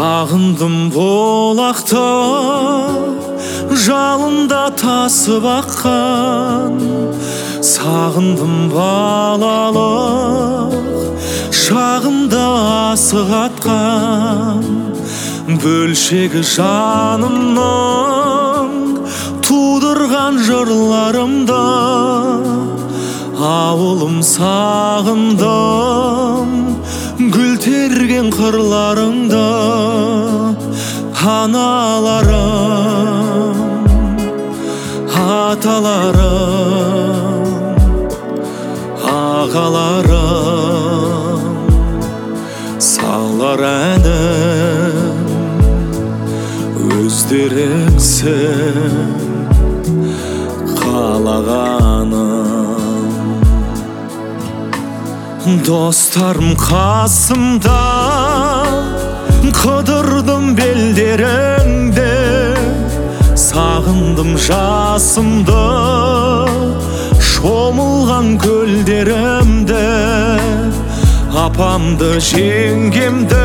Сағындым болақта, жалында тасып аққан. Сағындым балалық, шағымда асық атқан. Бөлшегі жанымның тудырған жырларымда, ауылым сағындым гүл терген қырларыңда. Аналарым, аталарым, ағаларым, салар әнім өздеріңсің қалағаным. Достарым қасымда, қыдырдым белдеріңді. Сағындым жасымды, шомылған көлдерімді. Апамды, жеңгемді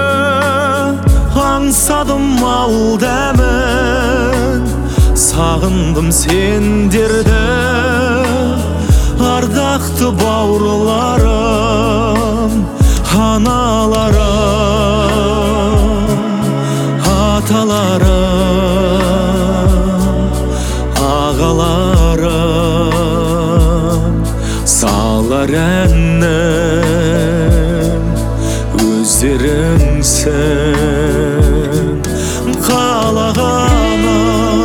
аңсадым ал дәмін. Сағындым сендерді, ардақты бауырларым, аналарым, аталарым, ағаларым, салар әнім өздеріңсің қалағаным.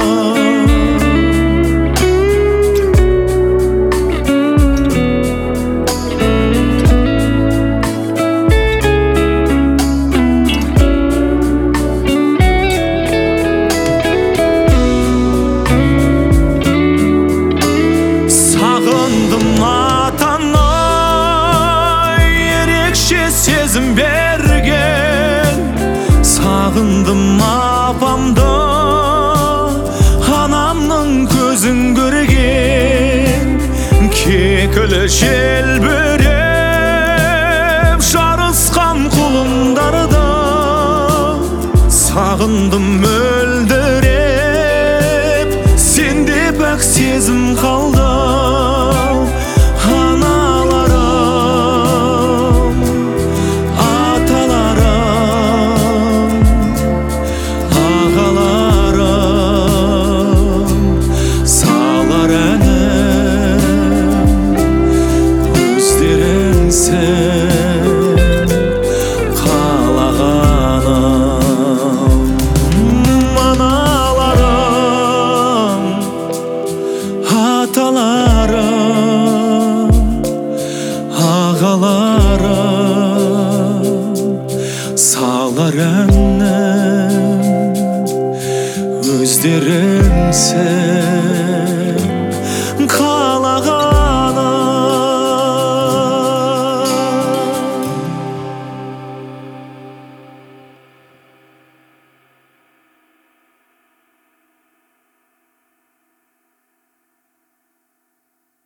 Сезім берген, сағындым апамды, анамның көзін көрген. Кекілі желбіреп жарысқан құлындарда, сағындым мөлдіреп, сенде пәк сезім қалды. Ағаларым, салар әнім өздеріңсің